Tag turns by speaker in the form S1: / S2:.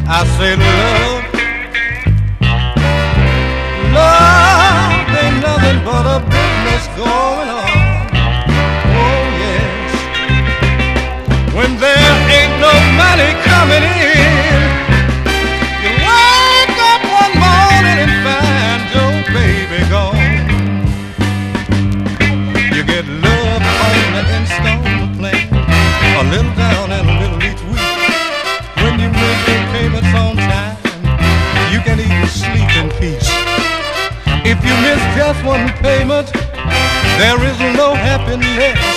S1: I said, love ain't nothing but a business going on. Oh yes, when there ain't no money coming in, you wake up one morning and find your baby gone. You get love on the installment plan, a little down and a little each week. When you make your payments on time, you can even sleep in peace. If you miss just one payment, there is no happiness